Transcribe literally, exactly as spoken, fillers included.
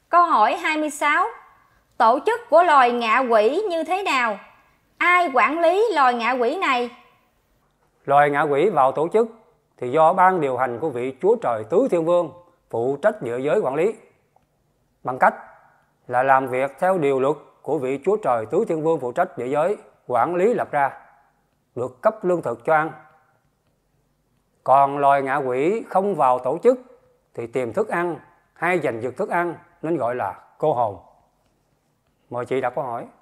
Câu hỏi hai mươi sáu. Tổ chức của loài ngạ quỷ như thế nào? Ai quản lý loài ngạ quỷ này? Loài ngạ quỷ vào tổ chức thì do ban điều hành của vị Chúa Trời Tứ Thiên Vương phụ trách địa giới quản lý, bằng cách là làm việc theo điều luật của vị Chúa Trời Tứ Thiên Vương phụ trách địa giới quản lý lập ra, được cấp lương thực cho ăn. Còn loài ngạ quỷ không vào tổ chức thì tìm thức ăn hay giành giật thức ăn nên gọi là cô hồn. Mời chị đặt câu hỏi.